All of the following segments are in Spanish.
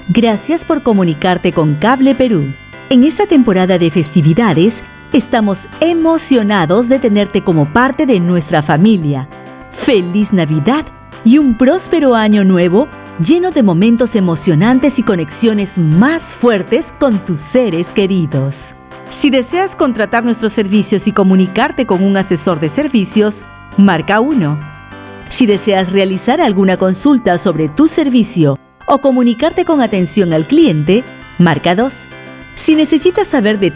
Gracias por comunicarte con Cable Perú. En esta temporada de festividades, estamos emocionados de tenerte como parte de nuestra familia. ¡Feliz Navidad y un próspero año nuevo lleno de momentos emocionantes y conexiones más fuertes con tus seres queridos! Si deseas contratar nuestros servicios y comunicarte con un asesor de servicios, marca 1. Si deseas realizar alguna consulta sobre tu servicio o comunicarte con atención al cliente, marca 2. Si necesitas saber de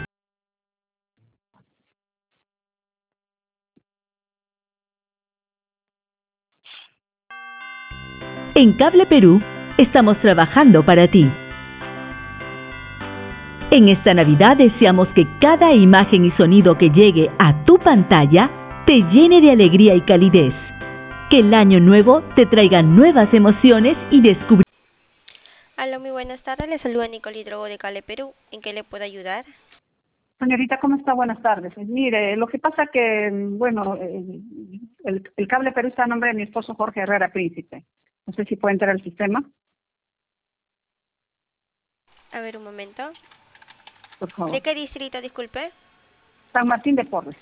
En Cable Perú, estamos trabajando para ti. En esta Navidad deseamos que cada imagen y sonido que llegue a tu pantalla te llene de alegría y calidez. Que el año nuevo te traiga nuevas emociones y descubrimientos. Aló, muy buenas tardes. Le saluda Nicole Hidrogo de Cable Perú. ¿En qué le puedo ayudar? Señorita, ¿cómo está? Buenas tardes. Mire, lo que pasa que, bueno, el Cable Perú está a nombre de mi esposo Jorge Herrera Príncipe. No sé si puede entrar al sistema, A ver, un momento. por favor. ¿De qué distrito, disculpe? San Martín de Porres.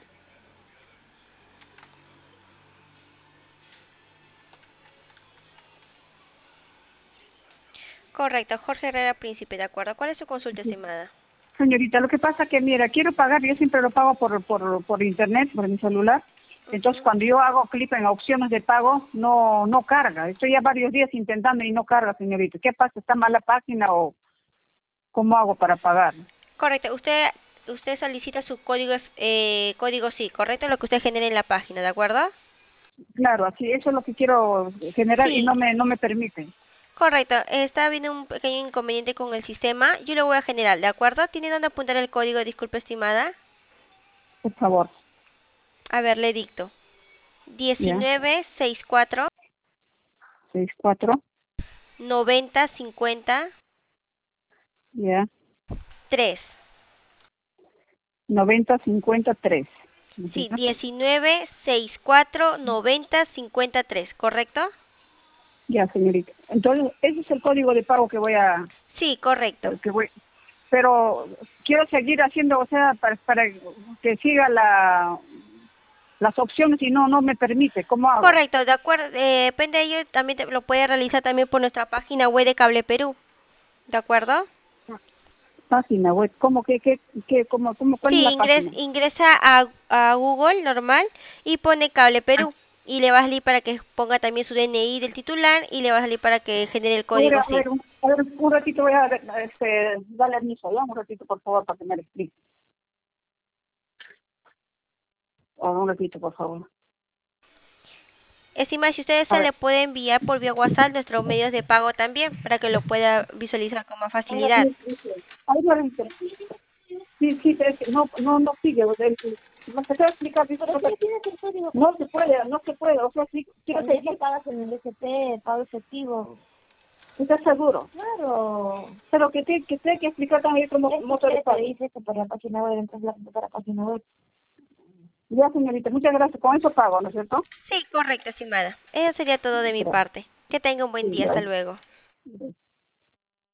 Correcto, Jorge Herrera Príncipe, de acuerdo. ¿Cuál es su consulta, estimada? Señorita, lo que pasa que, mira, quiero pagar, yo siempre lo pago por internet, por mi celular. Entonces, cuando yo hago clic en opciones de pago, no carga. Estoy ya varios días intentando y no carga, señorita. ¿Qué pasa? ¿Está mal la página o cómo hago para pagar? Correcto, usted solicita su código sí, correcto, lo que usted genere en la página, ¿de acuerdo? Claro, así, eso es lo que quiero generar y Sí, no me permiten. correcto. Está habiendo un pequeño inconveniente con el sistema. Yo lo voy a generar, ¿de acuerdo? ¿Tiene dónde apuntar el código? Disculpe, estimada. Por favor. A ver, le dicto. Ya. 1964 64. 90 50 Ya. 3. 9053. Sí, 1964 90 53, ¿correcto? Ya, señorita. Entonces, ese es el código de pago que voy a, Sí, correcto. que voy, pero quiero seguir haciendo, o sea, para que siga las opciones y no me permite. ¿Cómo hago? Correcto, de acuerdo. Depende de ello, también lo puede realizar también por nuestra página web de Cable Perú, ¿de acuerdo? Página web. ¿Cómo cuál es Sí, la página? ingresa a Google normal y pone Cable Ah, Perú. Y le va a salir para que ponga también su DNI del titular y le va a salir para que genere el código SIM. a ver, un ratito voy a darle permiso, ya, un ratito, por favor, para que me lo explique. Un ratito, por favor. Estima, si ustedes A se ver. le puede enviar por vía WhatsApp nuestros medios de pago también para que lo pueda visualizar con más facilidad. Ahí lo dice. Sí, pero es que no sigue. No se puede explicar. Dice, no se puede. O sea, sí, quiero seguir. Pagas en el ST, pago efectivo. ¿Estás seguro? Claro. Pero que tiene que explicar también cómo motor de Te pago. dice que por la página web, entonces para la página web. Ya, señorita, muchas gracias. Con eso pago, ¿no es cierto? Sí, correcto, estimada. Eso sería todo de mi Gracias. parte. Que tenga un buen Sí, día. Hasta gracias. luego.